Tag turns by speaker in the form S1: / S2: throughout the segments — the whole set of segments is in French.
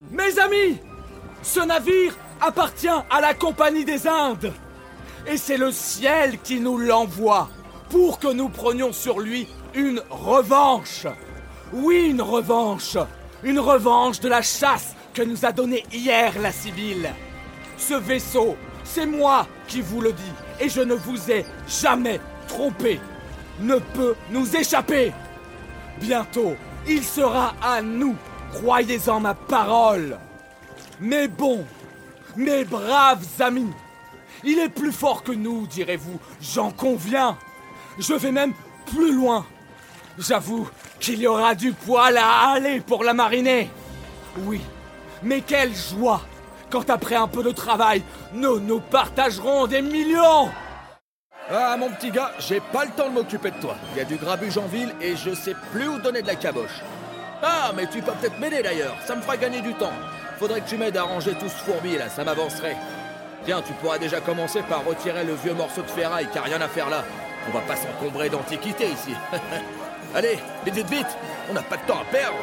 S1: Mes amis, ce navire appartient à la Compagnie des Indes. Et c'est le ciel qui nous l'envoie pour que nous prenions sur lui une revanche. Oui, une revanche. Une revanche de la chasse que nous a donnée hier la Sibylle. Ce vaisseau, c'est moi qui vous le dis. Et je ne vous ai jamais trompé. Ne peut nous échapper. Bientôt, il sera à nous. Croyez-en ma parole. Mais bon, mes braves amis, il est plus fort que nous, direz-vous, j'en conviens. Je vais même plus loin. J'avoue qu'il y aura du poil à aller pour la mariner. Oui, mais quelle joie quand après un peu de travail, nous partagerons des millions.
S2: Ah, mon petit gars, j'ai pas le temps de m'occuper de toi. Il y a du grabuge en ville et je sais plus où donner de la caboche. Ah, mais tu peux peut-être m'aider d'ailleurs, ça me fera gagner du temps. Faudrait que tu m'aides à ranger tout ce fourbi là, ça m'avancerait. Tiens, tu pourras déjà commencer par retirer le vieux morceau de ferraille, car rien à faire là. On va pas s'encombrer d'antiquités ici. Allez, vite, on n'a pas de temps à perdre.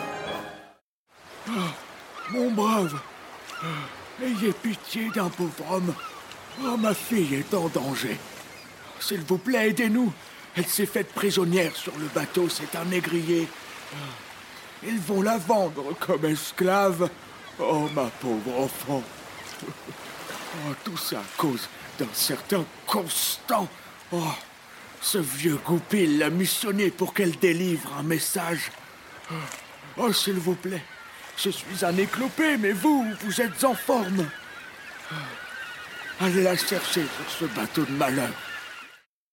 S3: Mon brave, ayez pitié d'un pauvre homme. Oh, ma fille est en danger. S'il vous plaît, aidez-nous. Elle s'est faite prisonnière sur le bateau, c'est un négrier. Ils vont la vendre comme esclave. Oh, ma pauvre enfant. Oh, tout ça à cause d'un certain Constant. Oh, ce vieux goupil l'a missionné pour qu'elle délivre un message. Oh, s'il vous plaît. Je suis un éclopé, mais vous êtes en forme. Allez la chercher sur ce bateau de malheur.